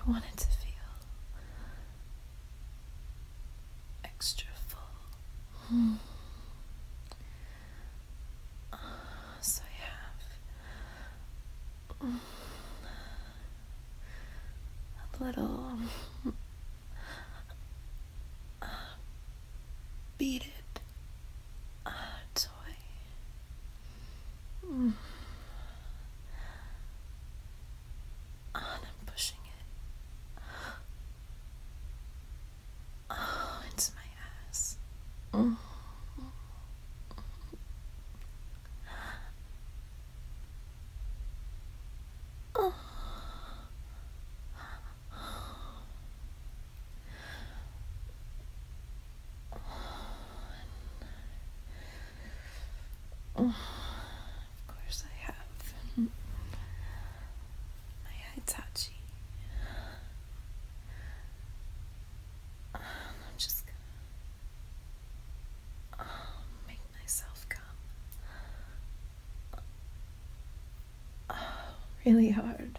I want it to feel extra full. So I have a little beaded toy. And I'm pushing it into my ass. Of course I have my Hitachi. I'm just gonna make myself come really hard.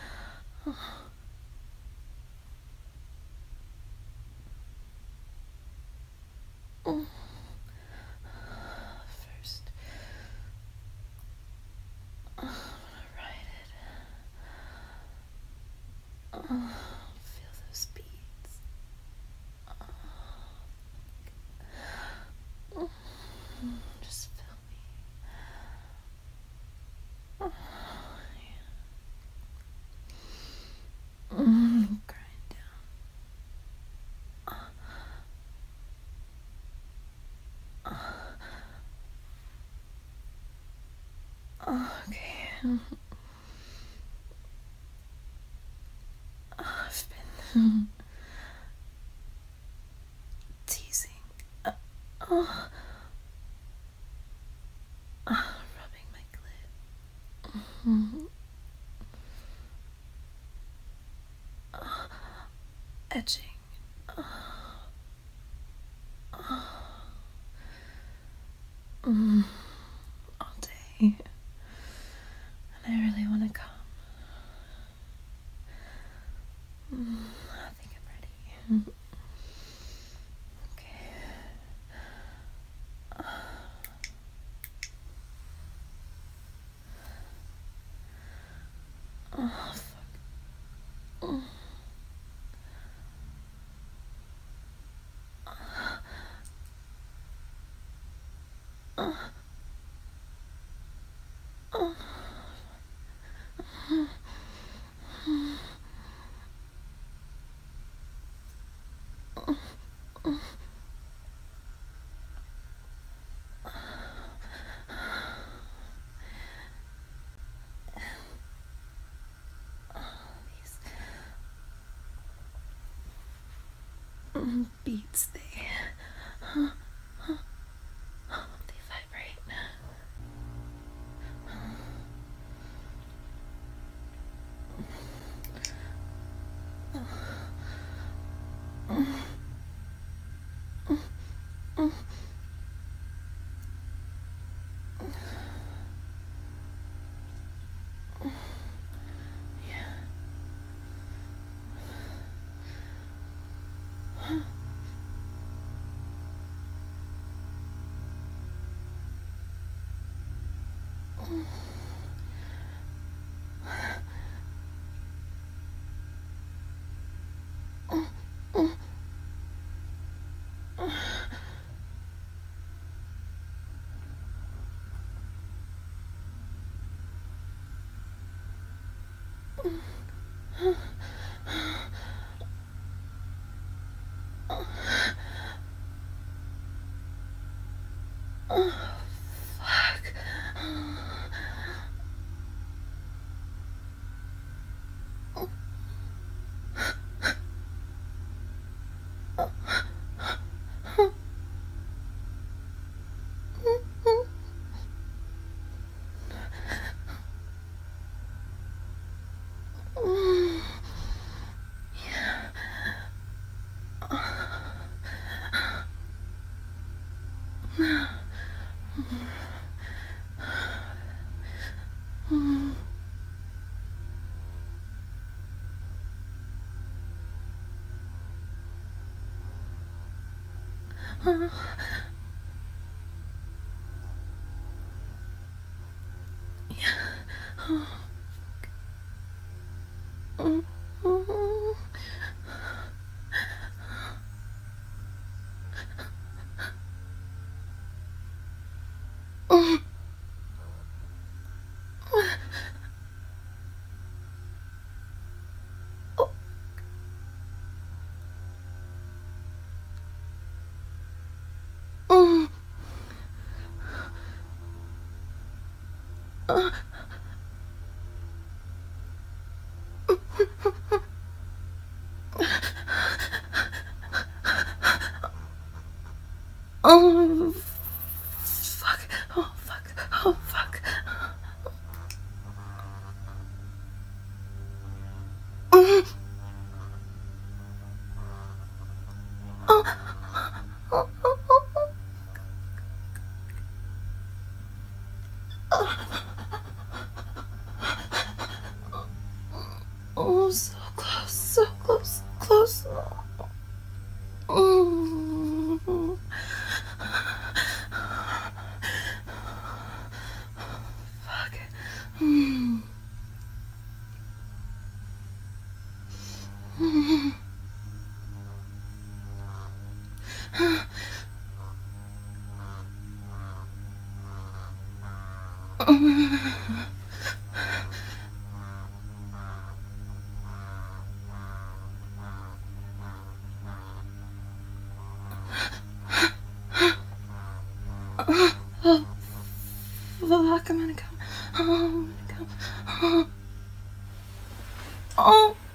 First, I'm gonna ride it. Feel those beads. Just feel me. Grind down. Okay. I've been teasing. Rubbing my clit. Edging. All day. And I really want to come. I think I'm ready. Okay. Oh, fuck. These beats, they vibrate. Fuck. Oh, fuck. Oh, fuck. Oh, fuck. Oh, so close, so close, so close. Mm. Fuck. Mm. Mm. Oh, fuck, I'm gonna come. Oh, I'm gonna come. Oh. Oh.